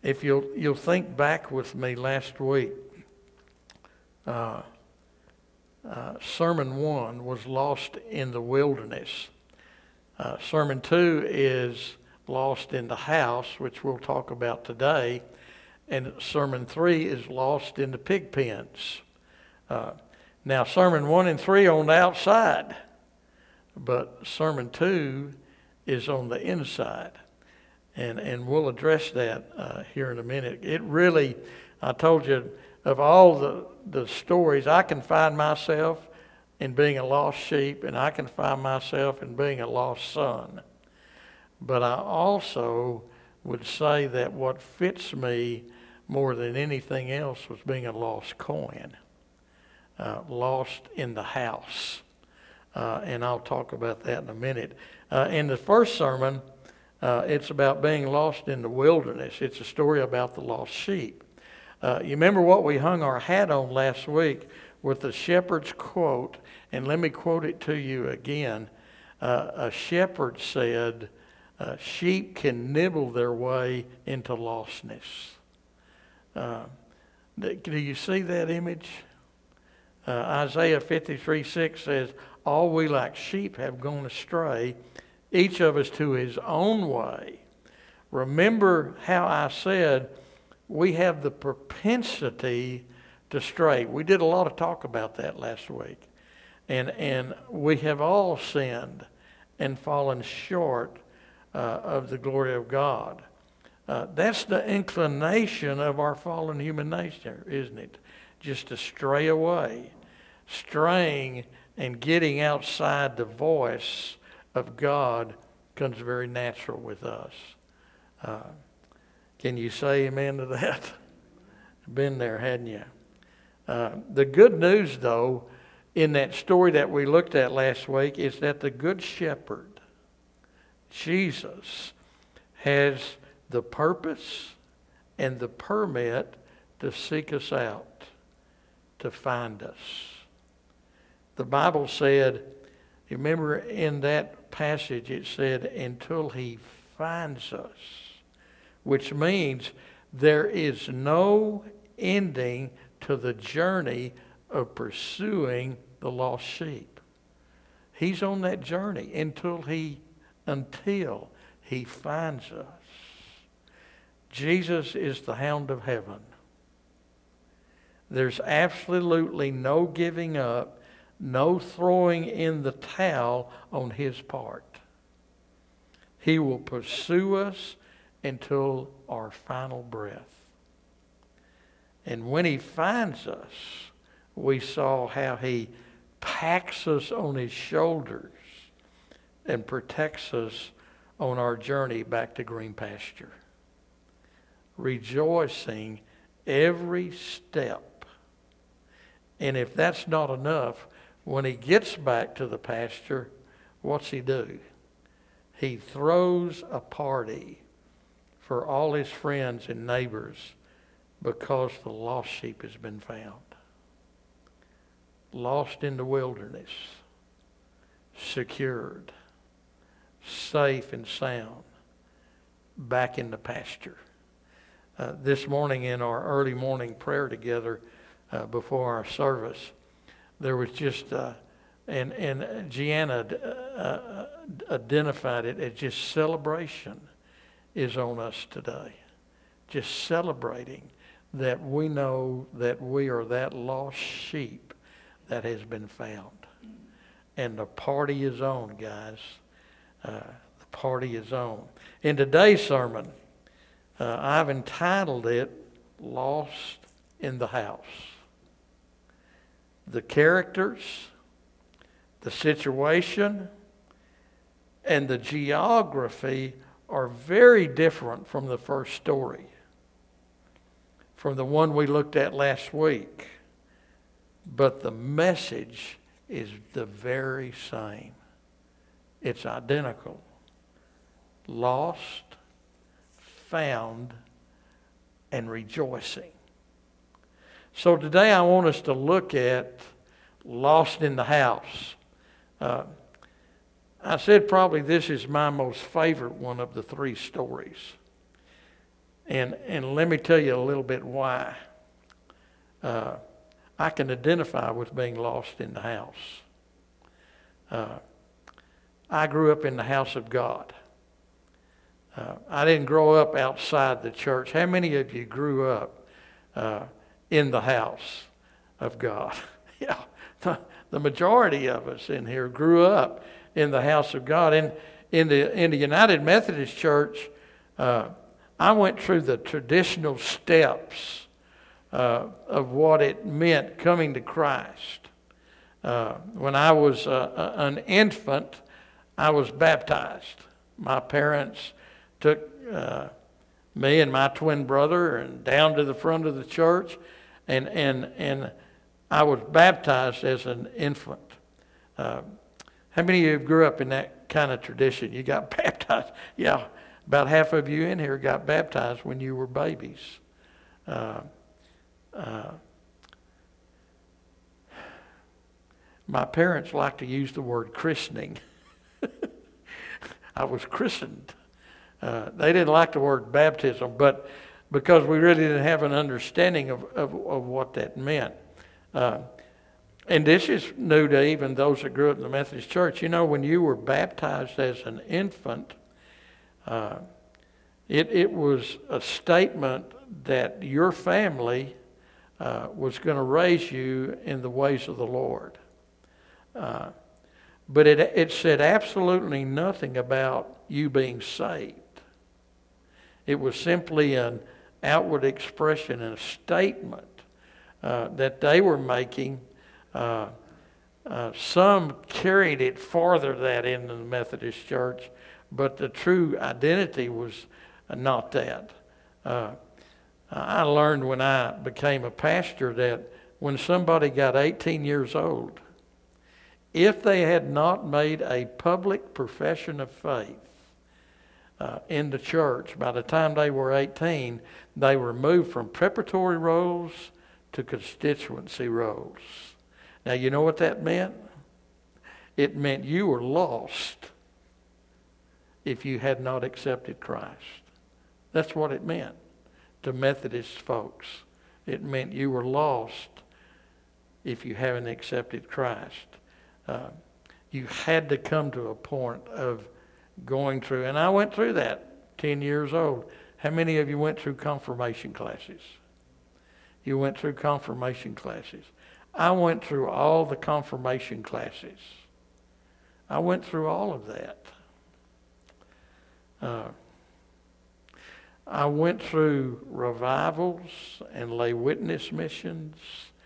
If you'll think back with me last week, Sermon 1 was lost in the wilderness. Sermon 2 is lost in the house, which we'll talk about today. And Sermon 3 is lost in the pig pens. Now, Sermon 1 and 3 on the outside, but Sermon 2 is on the inside. And we'll address that here in a minute. It really, I told you, of all the stories, I can find myself in being a lost sheep, and I can find myself in being a lost son. But I also would say that what fits me more than anything else was being a lost coin, lost in the house. And I'll talk about that in a minute. In the first sermon, it's about being lost in the wilderness. It's a story about the lost sheep. You remember what we hung our hat on last week with the shepherd's quote, and let me quote it to you again. A shepherd said, sheep can nibble their way into lostness. Do you see that image? Isaiah 53:6 says, all we like sheep have gone astray, each of us to his own way. Remember how I said we have the propensity to stray. We did a lot of talk about that last week. And we have all sinned and fallen short of the glory of God. That's the inclination of our fallen human nature, isn't it? Just to stray away. Straying and getting outside the voice of God comes very natural with us. Can you say amen to that? Been there, hadn't you? The good news, though, in that story that we looked at last week is that the Good Shepherd, Jesus, has the purpose and the permit to seek us out, to find us. The Bible said, remember in that passage it said, until he finds us, which means there is no ending to the journey of pursuing the lost sheep. He's on that journey until he finds us. Jesus is the hound of heaven. There's absolutely no giving up, no throwing in the towel on his part. He will pursue us until our final breath. And when he finds us, we saw how he packs us on his shoulders and protects us on our journey back to green pasture, rejoicing every step. And if that's not enough, when he gets back to the pasture, what's he do? He throws a party for all his friends and neighbors because the lost sheep has been found. Lost in the wilderness, secured, safe and sound, back in the pasture. This morning in our early morning prayer together before our service, there was just, and Gianna identified it as just celebration is on us today. Just celebrating that we know that we are that lost sheep that has been found. And the party is on, guys. The party is on. In today's sermon, I've entitled it, Lost in the House. The characters, the situation, and the geography are very different from the first story, from the one we looked at last week. But the message is the very same. It's identical. Lost, found, and rejoicing. So today I want us to look at Lost in the House. I said probably this is my most favorite one of the three stories. And let me tell you a little bit why. I can identify with being lost in the house. I grew up in the house of God. I didn't grow up outside the church. How many of you grew up in the house of God? Yeah, the majority of us in here grew up in the house of God. In the United Methodist Church, I went through the traditional steps of what it meant coming to Christ. When I was an infant, I was baptized. My parents took me and my twin brother and down to the front of the church, and I was baptized as an infant. How many of you grew up in that kind of tradition? You got baptized? Yeah, about half of you in here got baptized when you were babies. My parents like to use the word christening. I was christened. They didn't like the word baptism, but because we really didn't have an understanding of what that meant. And this is new to even those that grew up in the Methodist Church. You know, when you were baptized as an infant, it was a statement that your family was going to raise you in the ways of the Lord. But it said absolutely nothing about you being saved. It was simply an outward expression and a statement that they were making. Some carried it farther that in the Methodist Church, but the true identity was not that. I learned when I became a pastor that when somebody got 18 years old, if they had not made a public profession of faith in the church, by the time they were 18, they were moved from preparatory roles to constituency roles. Now, you know what that meant? It meant you were lost if you had not accepted Christ. That's what it meant to Methodist folks. It meant you were lost if you haven't accepted Christ. You had to come to a point of going through, and I went through that 10 years old. How many of you went through confirmation classes? You went through confirmation classes. I went through all the confirmation classes. I went through all of that. I went through revivals and lay witness missions,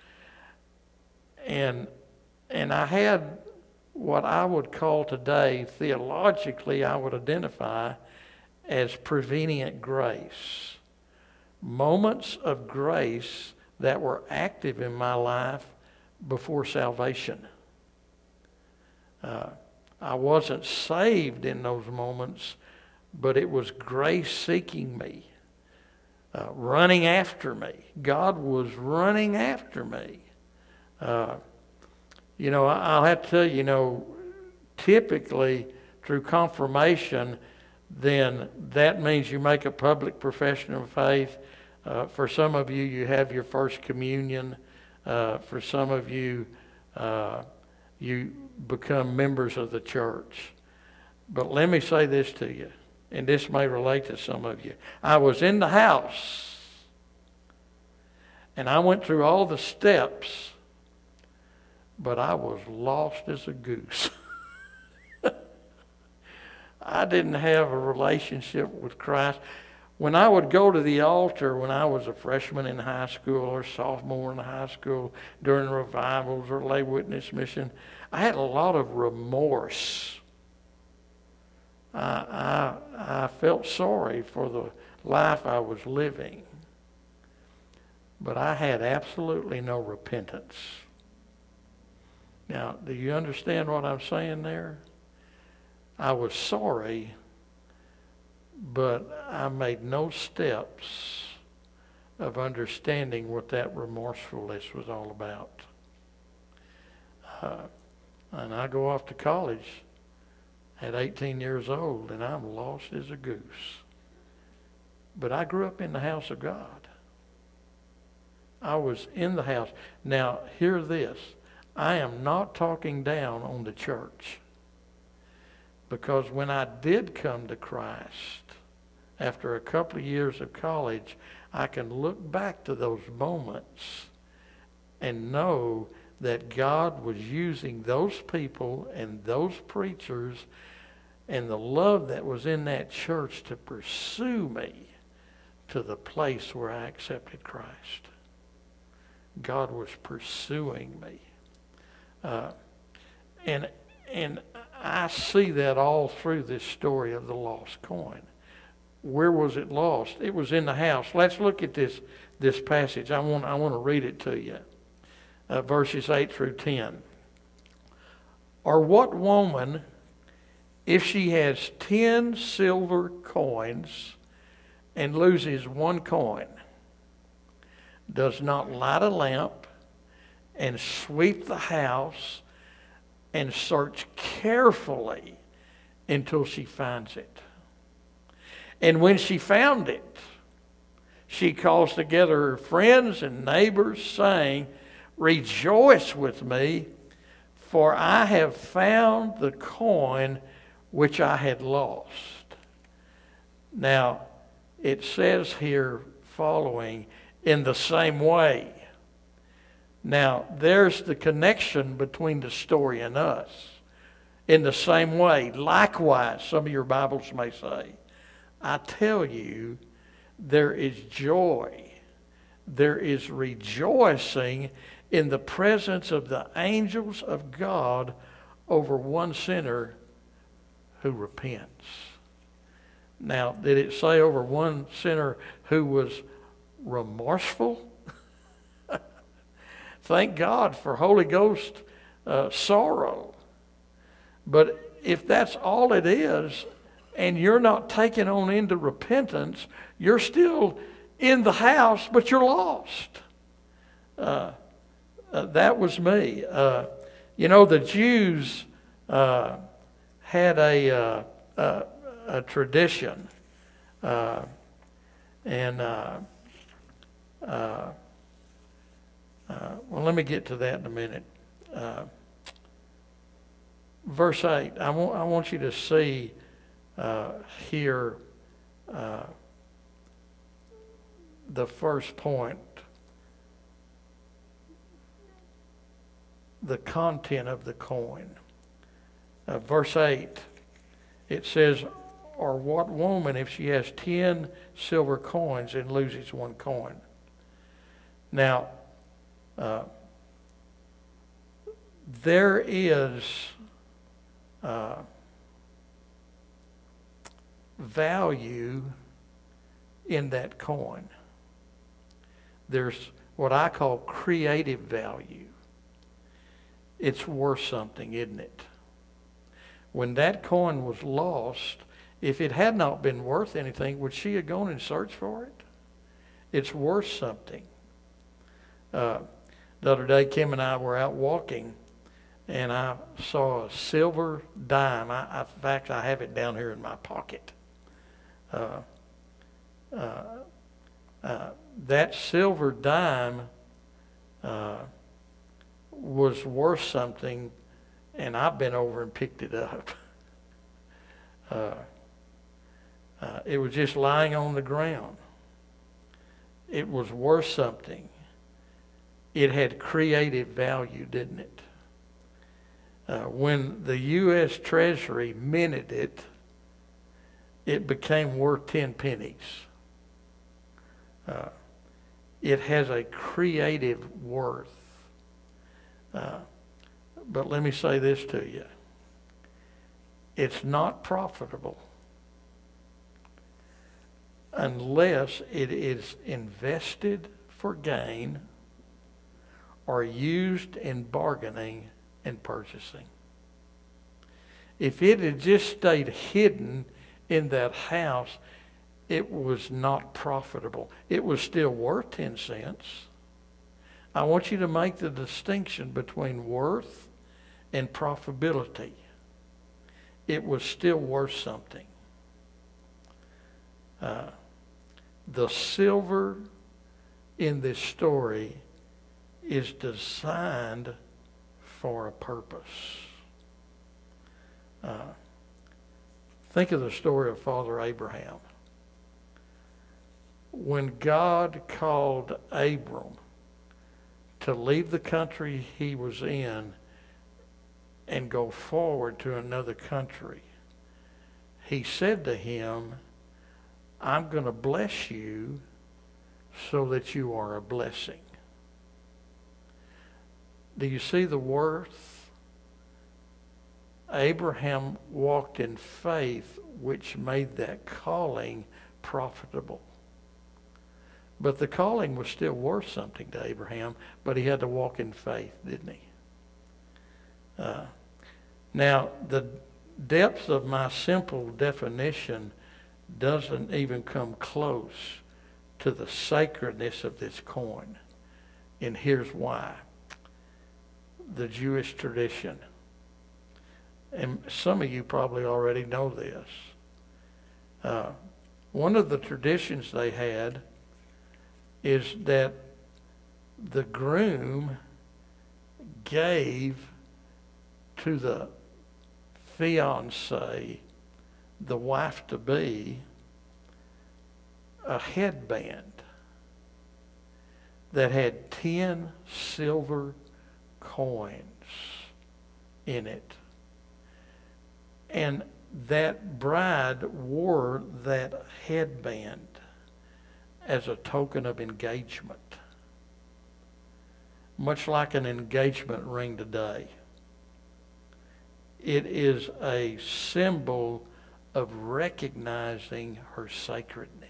and I had what I would call today, theologically, I would identify as prevenient grace. Moments of grace that were active in my life before salvation. I wasn't saved in those moments, but it was grace seeking me, running after me. God was running after me. You know, I'll have to tell you, you know, typically through confirmation, then that means you make a public profession of faith. For some of you, you have your first communion. For some of you, you become members of the church. But let me say this to you, and this may relate to some of you. I was in the house, and I went through all the steps, but I was lost as a goose. I didn't have a relationship with Christ. When I would go to the altar when I was a freshman in high school or sophomore in high school during revivals or lay witness mission, I had a lot of remorse. I felt sorry for the life I was living. But I had absolutely no repentance. Now, do you understand what I'm saying there? I was sorry, but I made no steps of understanding what that remorsefulness was all about. And I go off to college at 18 years old, and I'm lost as a goose. But I grew up in the house of God. I was in the house. Now, hear this. I am not talking down on the church. Because when I did come to Christ, after a couple of years of college, I can look back to those moments and know that God was using those people and those preachers and the love that was in that church to pursue me to the place where I accepted Christ. God was pursuing me. And I see that all through this story of the lost coin. Where was it lost? It was in the house. Let's look at this passage. I want to read it to you. Verses 8 through 10. Or what woman, if she has 10 silver coins and loses one coin, does not light a lamp and sweep the house and search carefully until she finds it? And when she found it, she calls together her friends and neighbors, saying, "Rejoice with me, for I have found the coin which I had lost." Now, it says here following, in the same way. Now, there's the connection between the story and us. In the same way, likewise, some of your Bibles may say. I tell you, there is joy, there is rejoicing in the presence of the angels of God over one sinner who repents. Now, did it say over one sinner who was remorseful? Thank God for Holy Ghost sorrow. But if that's all it is, and you're not taken on into repentance, you're still in the house, but you're lost. That was me. The Jews had a tradition, well, let me get to that in a minute. Verse 8, I want you to see here the first point, the content of the coin. Verse 8, it says, or what woman, if she has 10 silver coins and loses one coin? Now, there is value in that coin. There's what I call creative value. It's worth something, isn't it? When that coin was lost, if it had not been worth anything, would she have gone and searched for it? It's worth something. The other day, Kim and I were out walking, and I saw a silver dime. In fact, I have it down here in my pocket. That silver dime was worth something, and I've been over and picked it up. It was just lying on the ground. It was worth something. It had creative value, didn't it? When the U.S. Treasury minted it, it became worth 10 pennies. It has a creative worth. But let me say this to you. It's not profitable unless it is invested for gain or used in bargaining and purchasing. If it had just stayed hidden in that house, it was not profitable. It was still worth 10 cents. I want you to make the distinction between worth and profitability. It was still worth something. the silver in this story is designed for a purpose. Think of the story of Father Abraham. When God called Abram to leave the country he was in and go forward to another country, he said to him, I'm going to bless you so that you are a blessing. Do you see the worth? Abraham walked in faith, which made that calling profitable. But the calling was still worth something to Abraham, but he had to walk in faith, didn't he? Now, the depth of my simple definition doesn't even come close to the sacredness of this coin. And here's why. The Jewish tradition. And some of you probably already know this. One of the traditions they had is that the groom gave to the fiancée, the wife-to-be, a headband that had 10 silver coins in it. And that bride wore that headband as a token of engagement, much like an engagement ring today. It is a symbol of recognizing her sacredness,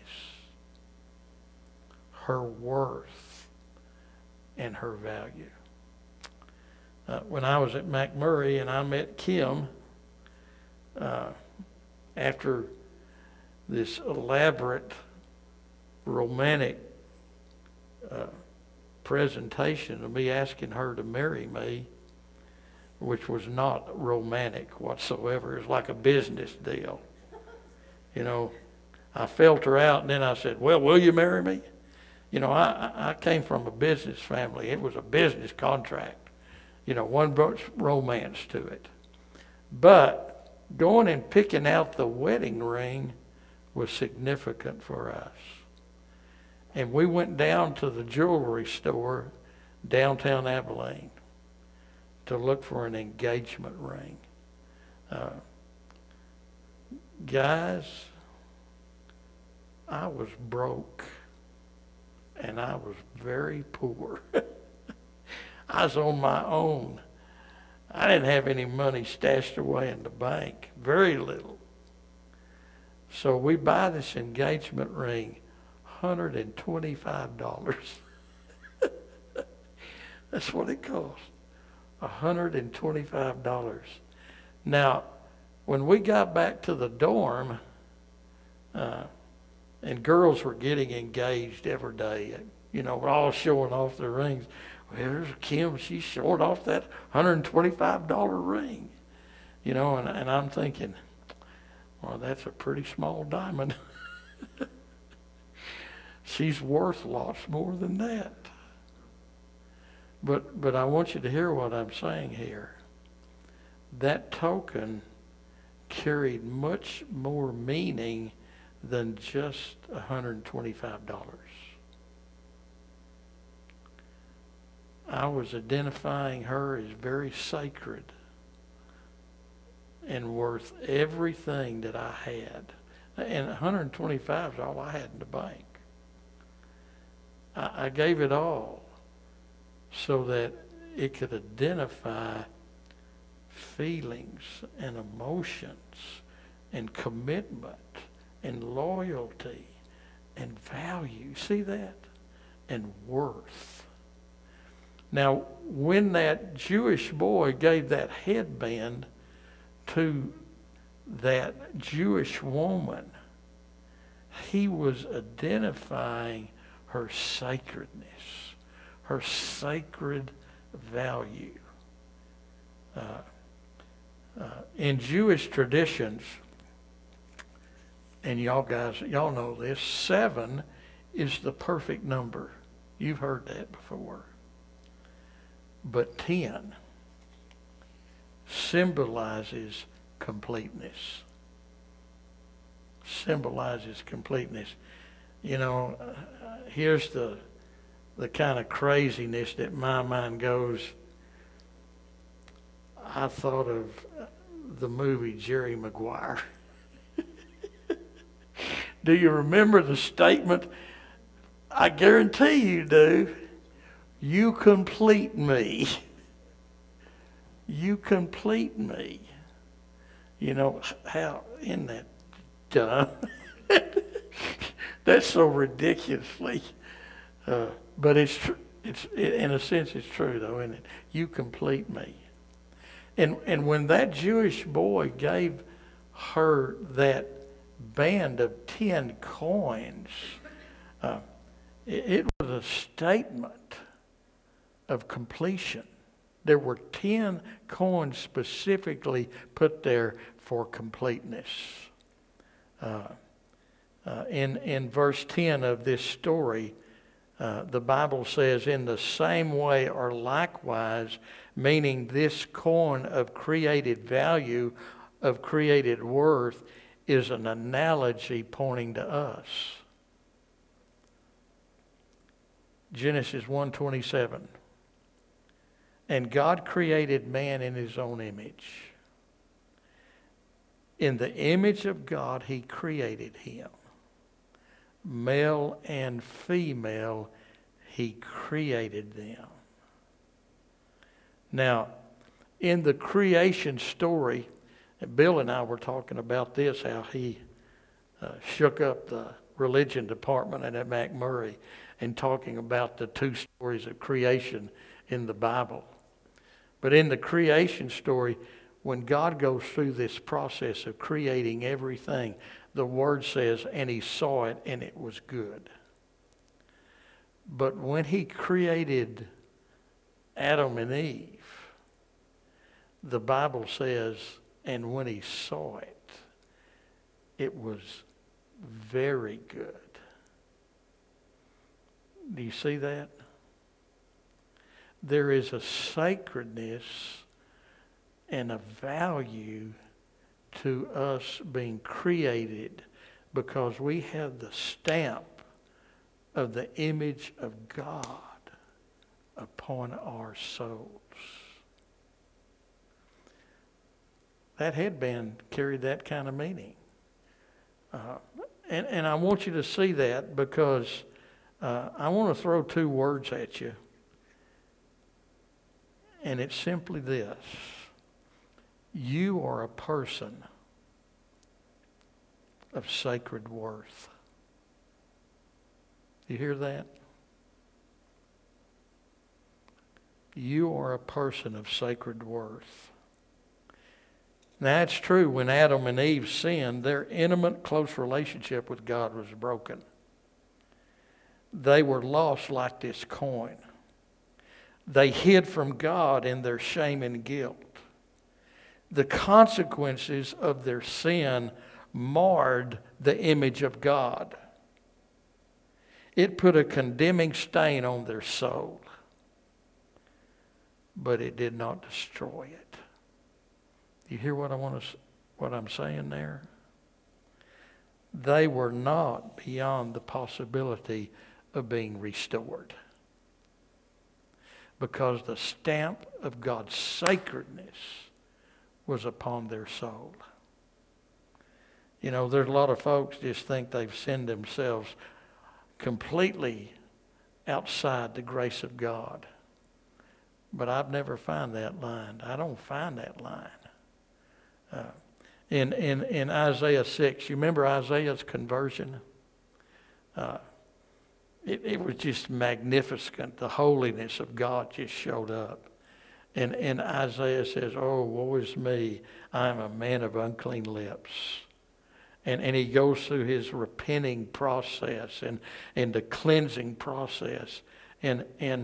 her worth, and her value. When I was at McMurray and I met Kim, after this elaborate romantic presentation of me asking her to marry me, which was not romantic whatsoever. It was like a business deal. You know, I felt her out, and then I said, well, will you marry me? You know, I came from a business family. It was a business contract. You know, one brought romance to it. But going and picking out the wedding ring was significant for us. And we went down to the jewelry store downtown Abilene to look for an engagement ring. Guys, I was broke and I was very poor. I was on my own. I didn't have any money stashed away in the bank, very little. So we buy this engagement ring, $125. That's what it cost. $125. Now, when we got back to the dorm, and girls were getting engaged every day, you know, we're all showing off their rings. Well, there's Kim, she's showing off that $125 ring. You know, and I'm thinking, well, that's a pretty small diamond. She's worth lots more than that. But I want you to hear what I'm saying here. That token carried much more meaning than just $125. I was identifying her as very sacred and worth everything that I had. And $125 is all I had in the bank. I gave it all so that it could identify feelings and emotions and commitment and loyalty and value. See that? And worth. Now, when that Jewish boy gave that headband to that Jewish woman, he was identifying her sacredness, her sacred value. In Jewish traditions, and y'all guys, y'all know this, 7 is the perfect number. You've heard that before. But 10 symbolizes completeness. Symbolizes completeness. You know, here's the kind of craziness that my mind goes. I thought of the movie Jerry Maguire. Do you remember the statement? I guarantee you do. You complete me. You complete me. You know, how, isn't that dumb? That's so ridiculously, but it's in a sense it's true though, isn't it? You complete me. And when that Jewish boy gave her that band of 10 coins, it was a statement of completion. There were 10 coins specifically put there for completeness. In verse 10 of this story, the Bible says, in the same way or likewise, meaning this coin of created value, of created worth, is an analogy pointing to us. Genesis 1:27. And God created man in his own image. In the image of God, he created him. Male and female, he created them. Now, in the creation story, Bill and I were talking about this, how he shook up the religion department at McMurray and talking about the 2 stories of creation in the Bible. But in the creation story, when God goes through this process of creating everything, the Word says, and he saw it, and it was good. But when he created Adam and Eve, the Bible says, and when he saw it, it was very good. Do you see that? There is a sacredness and a value to us being created because we have the stamp of the image of God upon our souls. That headband carried that kind of meaning. And I want you to see that because I want to throw 2 words at you. And it's simply this. You are a person of sacred worth. You hear that? You are a person of sacred worth. Now, it's true, when Adam and Eve sinned, their intimate, close relationship with God was broken. They were lost like this coin. They hid from God in their shame and guilt. The consequences of their sin marred the image of God. It put a condemning stain on their soul, but it did not destroy it. You hear what I'm saying there? They were not beyond the possibility of being restored, because the stamp of God's sacredness was upon their soul. You know, there's a lot of folks just think they've sinned themselves completely outside the grace of God. But I've never found that line. I don't find that line. In Isaiah 6, you remember Isaiah's conversion? It was just magnificent. The holiness of God just showed up. And Isaiah says, oh, woe is me. I am a man of unclean lips. And he goes through his repenting process and the cleansing process. And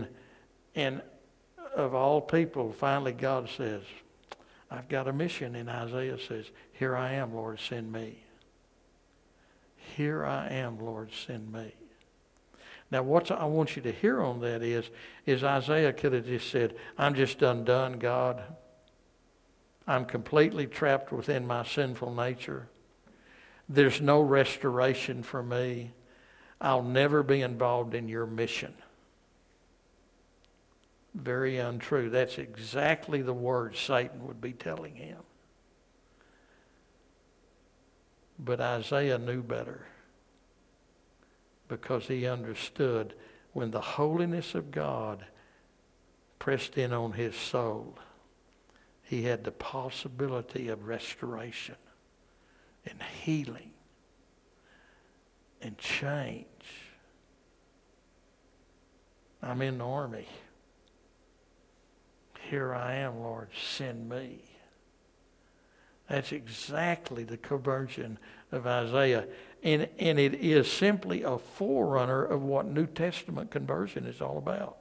of all people, finally God says, I've got a mission. And Isaiah says, here I am, Lord, send me. Here I am, Lord, send me. Now, what I want you to hear on that is Isaiah could have just said, I'm just undone, God. I'm completely trapped within my sinful nature. There's no restoration for me. I'll never be involved in your mission. Very untrue. That's exactly the words Satan would be telling him. But Isaiah knew better, because he understood when the holiness of God pressed in on his soul, he had the possibility of restoration and healing and change. I'm in the army. Here I am, Lord, send me. That's exactly the conversion of Isaiah. And it is simply a forerunner of what New Testament conversion is all about.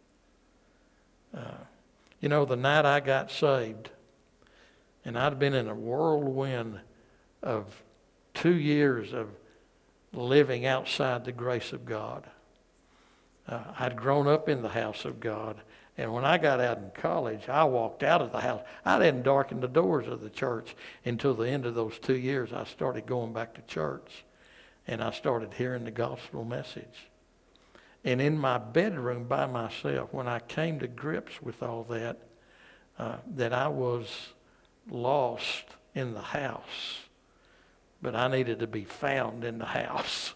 The night I got saved, and I'd been in a whirlwind of 2 years of living outside the grace of God. I'd grown up in the house of God. And when I got out in college, I walked out of the house. I didn't darken the doors of the church until the end of those 2 years. I started going back to church, and I started hearing the gospel message. And in my bedroom by myself, when I came to grips with all that, that I was lost in the house, but I needed to be found in the house.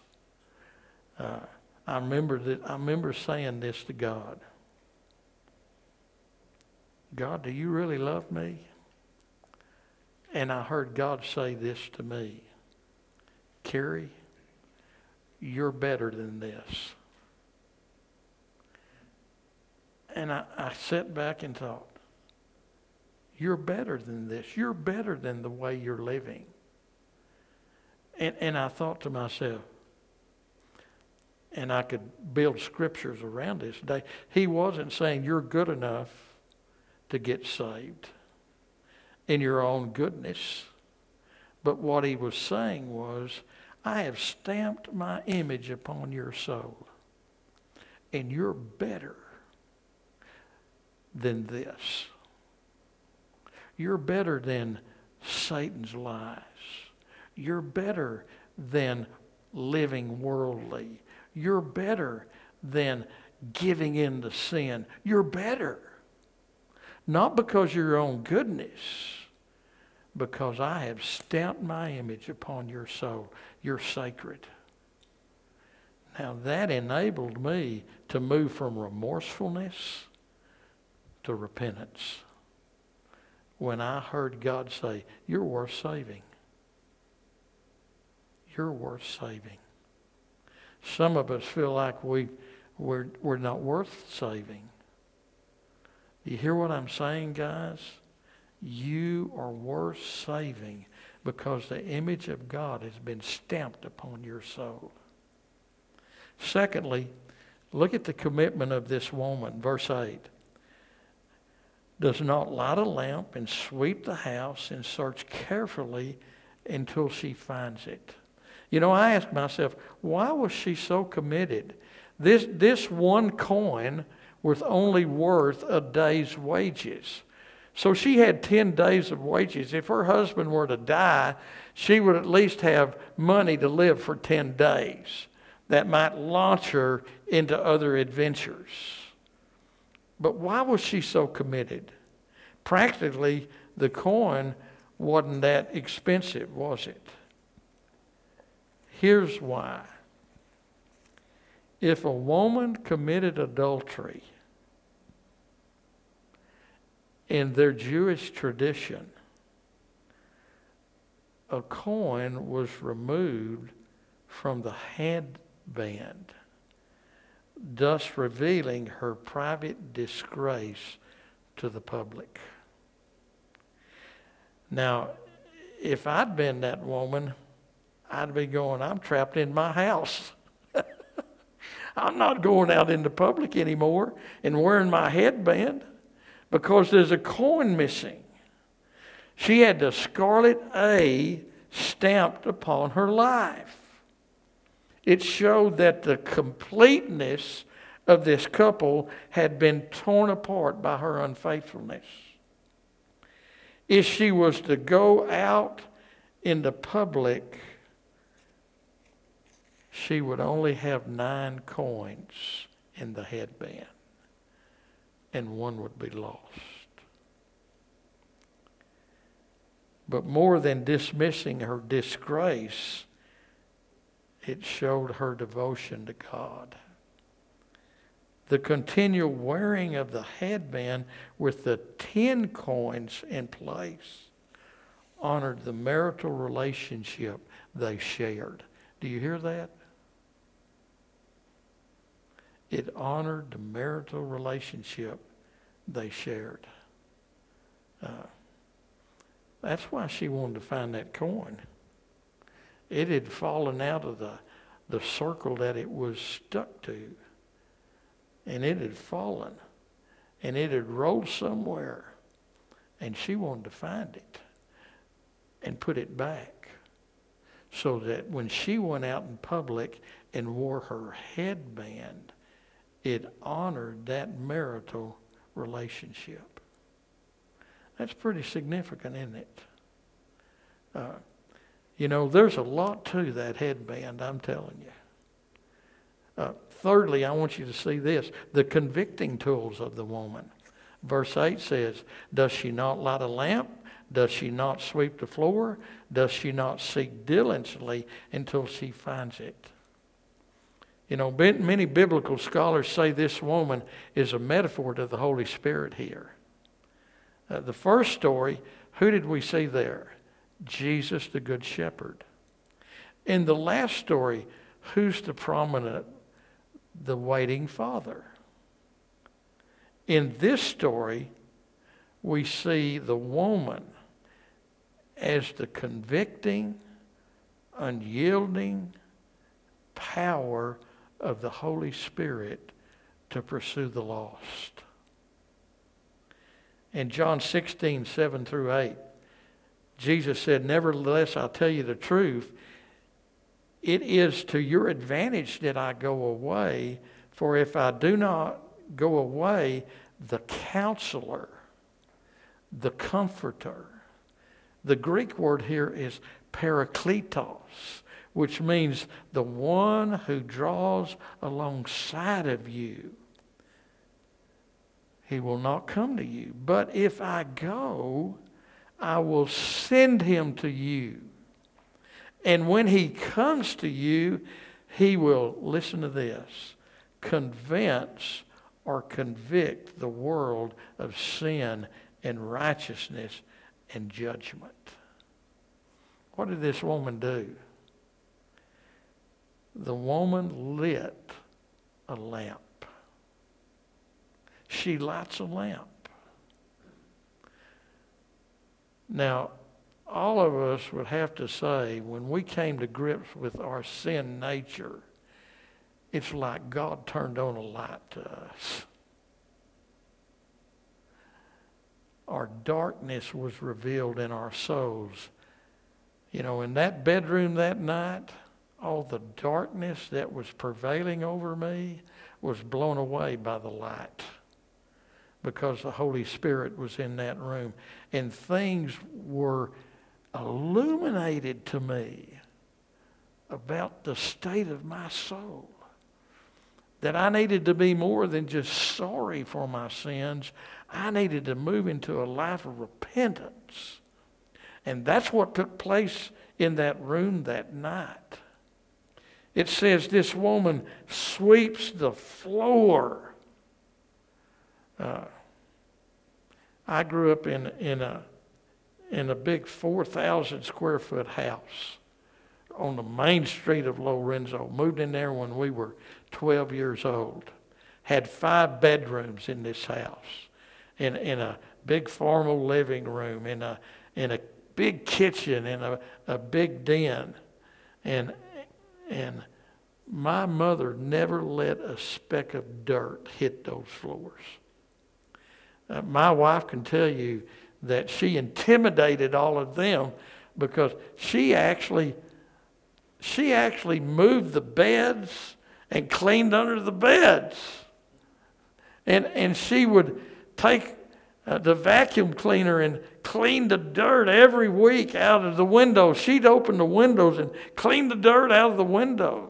I remember saying this to God. God, do you really love me? And I heard God say this to me. Kerry, you're better than this. And I sat back and thought, you're better than this. You're better than the way you're living. And I thought to myself, and I could build scriptures around this day, he wasn't saying you're good enough to get saved in your own goodness. But what he was saying was, I have stamped my image upon your soul, and you're better than this. You're better than Satan's lies. You're better than living worldly. You're better than giving in to sin. You're better. Not because of your own goodness, because I have stamped my image upon your soul. You're sacred. Now that enabled me to move from remorsefulness to repentance. When I heard God say, you're worth saving. You're worth saving. Some of us feel like we're not worth saving. You hear what I'm saying, guys? You are worth saving because the image of God has been stamped upon your soul. Secondly, look at the commitment of this woman, verse 8. Does not light a lamp and sweep the house and search carefully until she finds it. I ask myself, why was she so committed? This one coin was only worth a day's wages. So she had 10 days of wages. If her husband were to die, she would at least have money to live for 10 days. That might launch her into other adventures. But why was she so committed? Practically, the coin wasn't that expensive, was it? Here's why. If a woman committed adultery, in their Jewish tradition, a coin was removed from the headband, thus revealing her private disgrace to the public. Now, if I'd been that woman, I'd be going, I'm trapped in my house. I'm not going out into public anymore and wearing my headband because there's a coin missing. She had the scarlet A stamped upon her life. It showed that the completeness of this couple had been torn apart by her unfaithfulness. If she was to go out into public, she would only have 9 coins in the headband, and one would be lost. But more than dismissing her disgrace, it showed her devotion to God. The continual wearing of the headband with the 10 coins in place honored the marital relationship they shared. Do you hear that? It honored the marital relationship they shared. That's why she wanted to find that coin. It had fallen out of the circle that it was stuck to. And it had fallen. And it had rolled somewhere. And she wanted to find it and put it back, so that when she went out in public and wore her headband, it honored that marital relationship. That's pretty significant, isn't it? There's a lot to that headband, I'm telling you. Thirdly, I want you to see this, the convicting tools of the woman. Verse 8 says, does she not light a lamp? Does she not sweep the floor? Does she not seek diligently until she finds it? Many biblical scholars say this woman is a metaphor to the Holy Spirit here. The first story, who did we see there? Jesus, the Good Shepherd. In the last story, who's the prominent? The waiting Father. In this story, we see the woman as the convicting, unyielding power of the Holy Spirit to pursue the lost. In John 16, 7 through 8, Jesus said, nevertheless, I'll tell you the truth. It is to your advantage that I go away, for if I do not go away, the Counselor, the Comforter. The Greek word here is parakletos, which means the one who draws alongside of you. He will not come to you. But if I go, I will send him to you. And when he comes to you, he will, listen to this, convince or convict the world of sin and righteousness and judgment. What did this woman do? The woman lit a lamp. She lights a lamp. Now, all of us would have to say, when we came to grips with our sin nature, it's like God turned on a light to us. Our darkness was revealed in our souls. In that bedroom that night, all the darkness that was prevailing over me was blown away by the light, because the Holy Spirit was in that room. And things were illuminated to me about the state of my soul. That I needed to be more than just sorry for my sins. I needed to move into a life of repentance. And that's what took place in that room that night. It says this woman sweeps the floor. I grew up in a big 4,000 square foot house on the main street of Lorenzo. Moved in there when we were 12 years old. Had 5 bedrooms in this house. In a big formal living room, in a big kitchen, in a big den. And my mother never let a speck of dirt hit those floors. My wife can tell you that she intimidated all of them, because she she actually moved the beds and cleaned under the beds. And she would take the vacuum cleaner and clean the dirt every week out of the windows. She'd open the windows and clean the dirt out of the windows.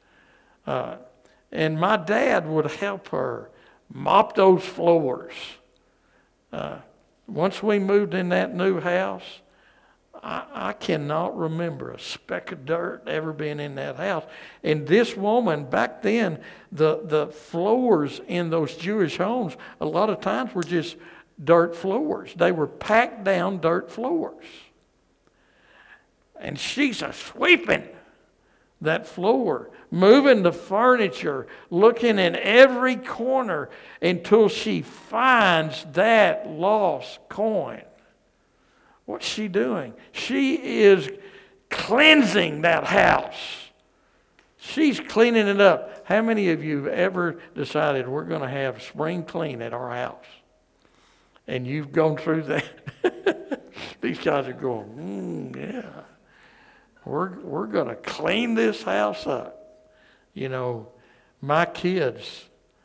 And my dad would help her mop those floors. Once we moved in that new house, I cannot remember a speck of dirt ever being in that house. And this woman, back then, the floors in those Jewish homes, a lot of times were just dirt floors. They were packed down dirt floors. And she's a sweeping that floor, moving the furniture, looking in every corner until she finds that lost coin. What's she doing? She is cleansing that house. She's cleaning it up. How many of you have ever decided we're going to have spring clean at our house? And you've gone through that? These guys are going, yeah. We're going to clean this house up. You know, my kids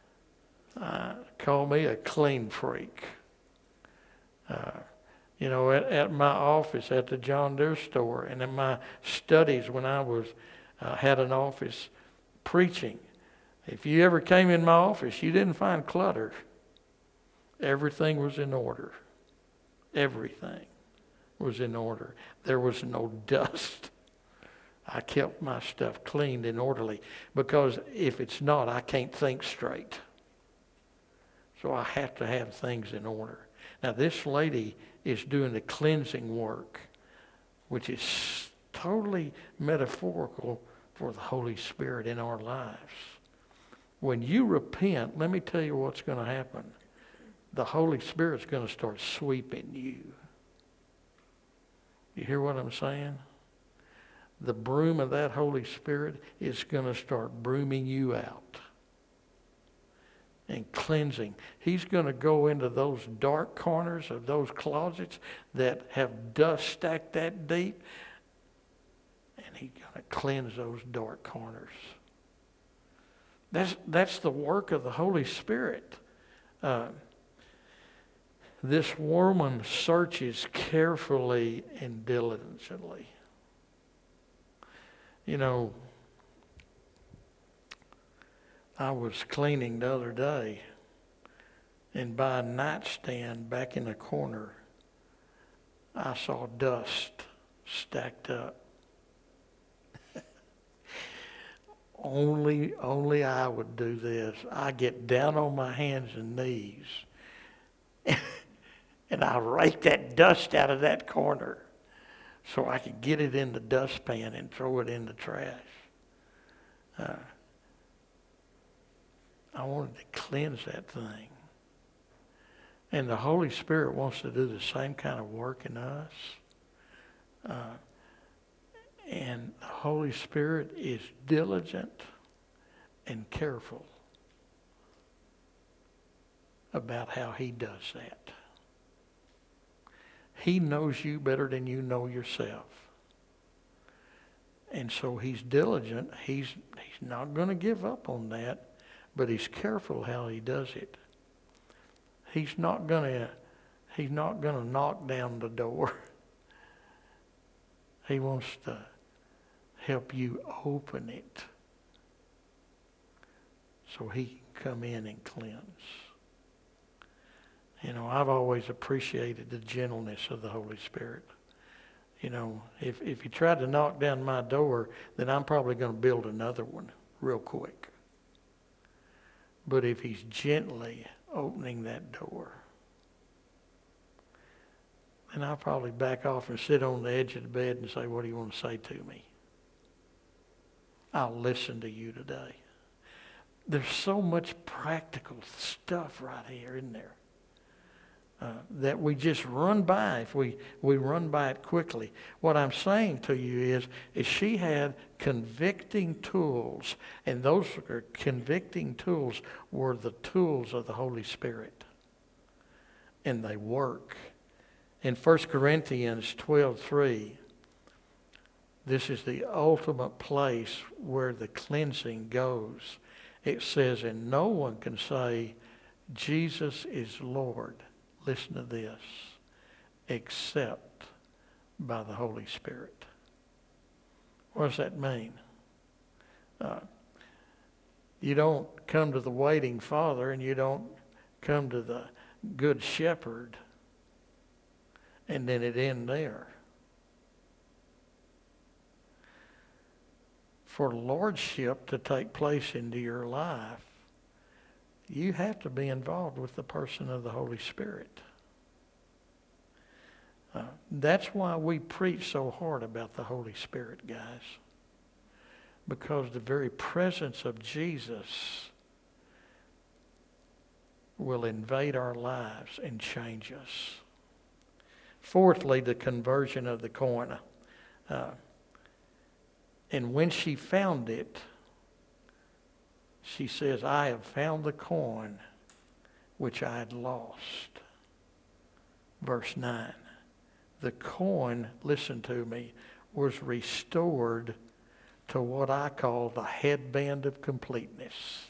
call me a clean freak. You know, at my office, at the John Deere store, and in my studies when I was had an office preaching, if you ever came in my office, you didn't find clutter. Everything was in order. Everything was in order. There was no dust. I kept my stuff cleaned and orderly, because if it's not, I can't think straight. So I have to have things in order. Now, this lady is doing the cleansing work, which is totally metaphorical for the Holy Spirit in our lives. When you repent, let me tell you what's going to happen. The Holy Spirit's going to start sweeping you. You hear what I'm saying? The broom of that Holy Spirit is going to start brooming you out and cleansing. He's going to go into those dark corners of those closets that have dust stacked that deep, and he's going to cleanse those dark corners. That's the work of the Holy Spirit. This woman searches carefully and diligently. You know, I was cleaning the other day, and by a nightstand back in the corner, I saw dust stacked up. Only I would do this. I get down on my hands and knees, and I rake that dust out of that corner so I could get it in the dustpan and throw it in the trash. I wanted to cleanse that thing. And the Holy Spirit wants to do the same kind of work in us. And the Holy Spirit is diligent and careful about how He does that. He knows you better than you know yourself. And so He's diligent. He's not going to give up on that, but He's careful how He does it. He's not going to knock down the door. He wants to help you open it so He can come in and cleanse. You know, I've always appreciated the gentleness of the Holy Spirit. You know, if He tried to knock down my door, then I'm probably going to build another one real quick. But if He's gently opening that door, then I'll probably back off and sit on the edge of the bed and say, what do you want to say to me? I'll listen to you today. There's so much practical stuff right here, isn't there? That we just run by if we run by it quickly. What I'm saying to you is she had convicting tools, and those convicting tools were the tools of the Holy Spirit. And they work. In 1 Corinthians 12:3, This is the ultimate place where the cleansing goes. It says, and no one can say, Jesus is Lord, listen to this, except by the Holy Spirit. What does that mean? You don't come to the waiting Father, and you don't come to the Good Shepherd, and then it ends there. For lordship to take place into your life, you have to be involved with the person of the Holy Spirit. That's why we preach so hard about the Holy Spirit, guys. Because the very presence of Jesus will invade our lives and change us. Fourthly, the conversion of the coin. And when she found it, she says, I have found the coin which I had lost. Verse 9. The coin, listen to me, was restored to what I call the headband of completeness.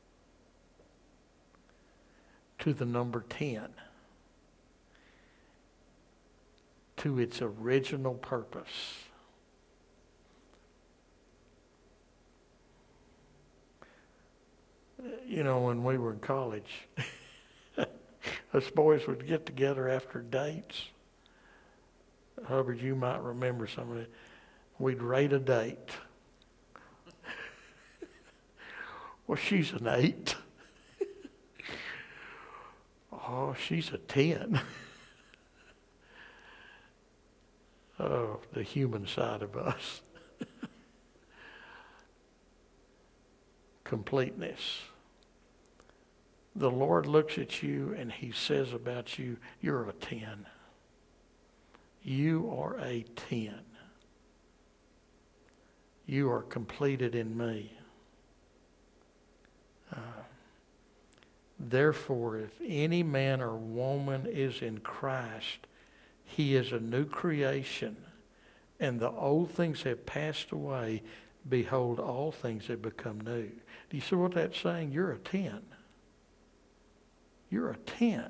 To the number 10. To its original purpose. You know, when we were in college, us boys would get together after dates. Hubbard, you might remember some of it. We'd rate a date. Well, she's an 8. Oh, she's a 10. Oh, the human side of us. Completeness. The Lord looks at you and He says about you, you're a 10. You are a 10. You are completed in me. Therefore, if any man or woman is in Christ, he is a new creation, and the old things have passed away. Behold, all things have become new. Do you see what that's saying? You're a 10. You're a 10.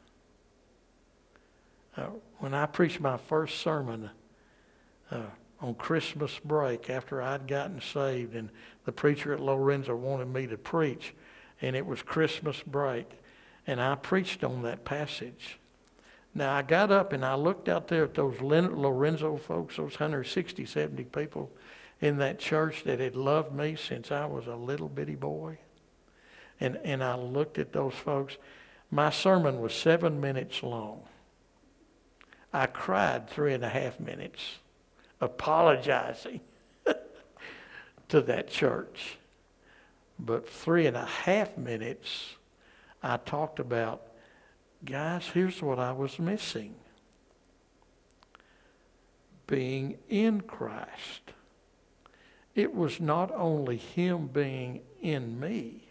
When I preached my first sermon on Christmas break after I'd gotten saved, and the preacher at Lorenzo wanted me to preach, and it was Christmas break, and I preached on that passage. Now, I got up and I looked out there at those Lorenzo folks, those 160, 70 people in that church that had loved me since I was a little bitty boy. And I looked at those folks. My sermon was 7 minutes long. I cried 3.5 minutes apologizing to that church. But 3.5 minutes, I talked about, guys, here's what I was missing. Being in Christ. It was not only Him being in me,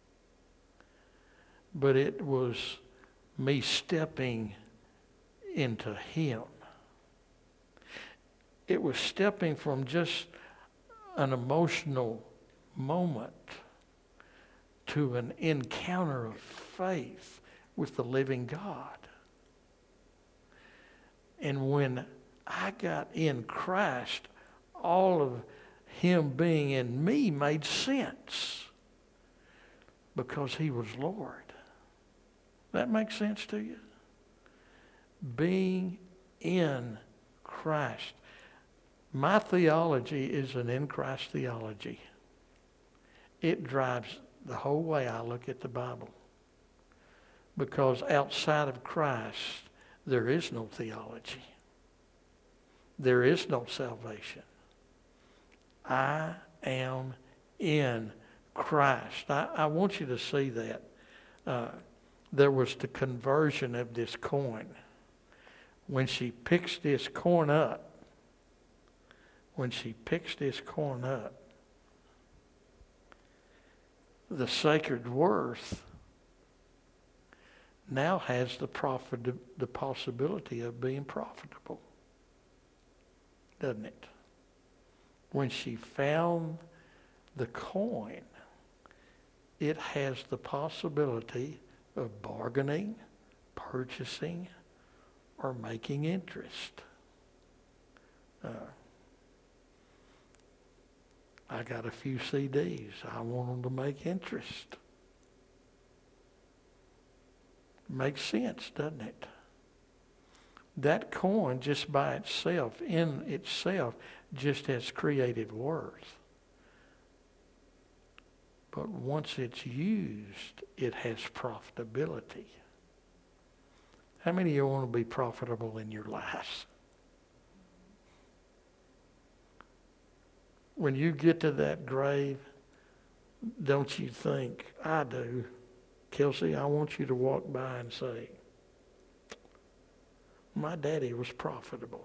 but it was me stepping into Him. It was stepping from just an emotional moment to an encounter of faith with the living God. And when I got in Christ, all of Him being in me made sense because He was Lord. That makes sense to you? Being in Christ. My theology is an in Christ theology. It drives the whole way I look at the Bible. Because outside of Christ, there is no theology. There is no salvation. I am in Christ. I want you to see that. There was the conversion of this coin. When she picks this coin up, the sacred worth now has the possibility of being profitable, doesn't it? when she found the coin, it has the possibility of bargaining, purchasing, or making interest. I got a few CDs. I want them to make interest. Makes sense, doesn't it? That coin just by itself, in itself, just has created worth. But once it's used, it has profitability. How many of you want to be profitable in your lives? When you get to that grave, don't you think, I do, Kelsey, I want you to walk by and say, my daddy was profitable.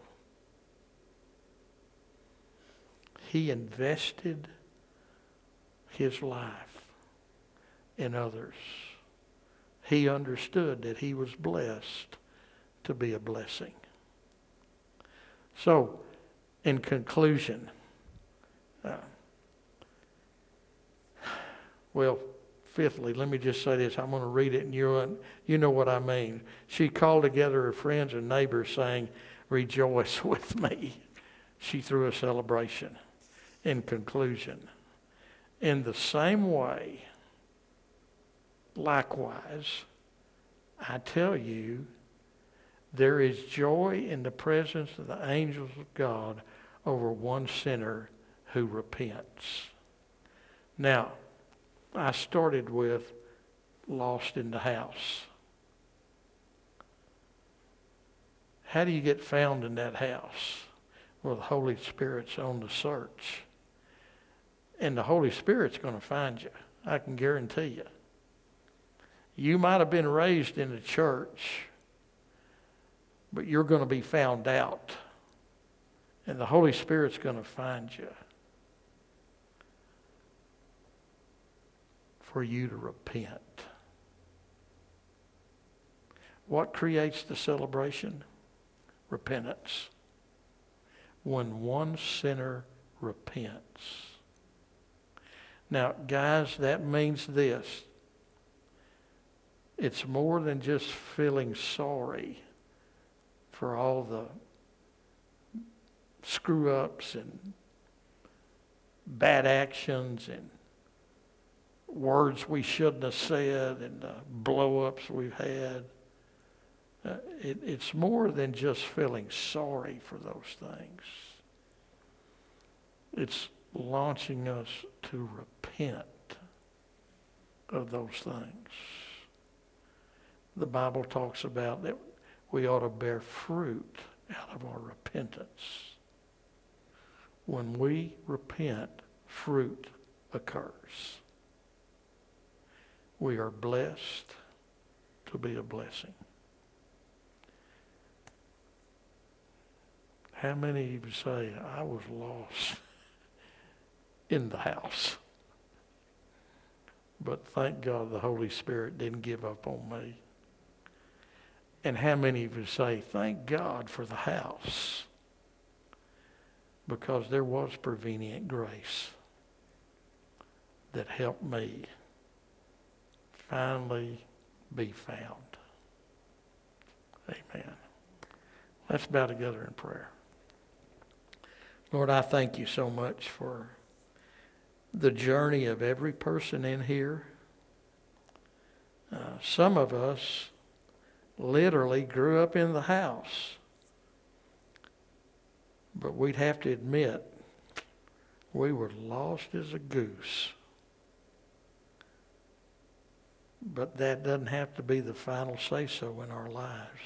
He invested his life in others. He understood that he was blessed to be a blessing. So, in conclusion, fifthly, let me just say this. I'm going to read it, and you know what I mean. She called together her friends and neighbors, saying, rejoice with me. She threw a celebration. In conclusion, in the same way, likewise, I tell you, there is joy in the presence of the angels of God over one sinner who repents. Now, I started with lost in the house. How do you get found in that house? Well, the Holy Spirit's on the search. And the Holy Spirit's going to find you. I can guarantee you. You might have been raised in the church, but you're going to be found out. And the Holy Spirit's going to find you for you to repent. What creates the celebration? Repentance. When one sinner repents. Now, guys, that means this. It's more than just feeling sorry for all the screw-ups and bad actions and words we shouldn't have said and the blow-ups we've had. It's more than just feeling sorry for those things. It's launching us to repent of those things. The Bible talks about that we ought to bear fruit out of our repentance. When we repent, fruit occurs. We are blessed to be a blessing. How many of you say, I was lost in the house, but thank God the Holy Spirit didn't give up on me? And how many of you say, thank God for the house, because there was prevenient grace that helped me finally be found. Amen. Let's bow together in prayer. Lord, I thank you so much for the journey of every person in here. Some of us literally grew up in the house. But we'd have to admit, we were lost as a goose. But that doesn't have to be the final say-so in our lives.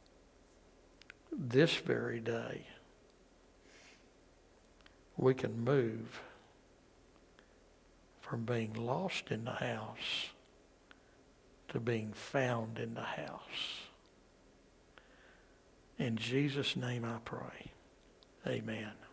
This very day, we can move from being lost in the house to being found in the house. In Jesus' name I pray. Amen.